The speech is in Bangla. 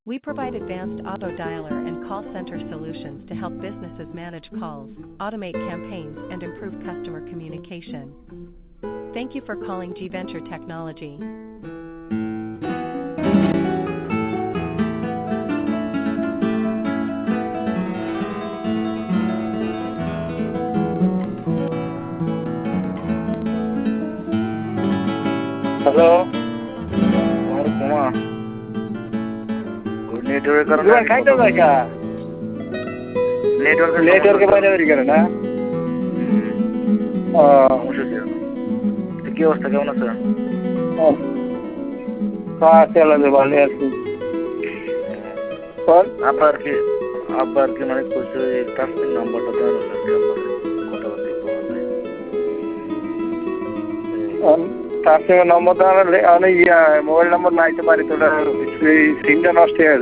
We provide advanced auto dialer and call center solutions to help businesses manage calls, automate campaigns, and improve customer communication. Thank you for calling G Venture Technology. Hello, তোমার ঘুমা ওই নেটওয়ার্কের কারণে জীবন খাইতে যায় কা নেটওয়ার্কের বাইরে বেরিয়ে গেলে না। সমস্যা ছিল। কি অবস্থা, কেমন আছে? চালাতে ভালো আছি। আব্বা আর কি মানে কইছে কাস্টিং নাম্বারটা দেন আর কি আব্বারে কথাবার্তা বলা যায়। তার সঙ্গে নম্বর দেওয়া মোবাইল নম্বর নাইতে পারি তো সিমটা নষ্ট হয়ে গেছে।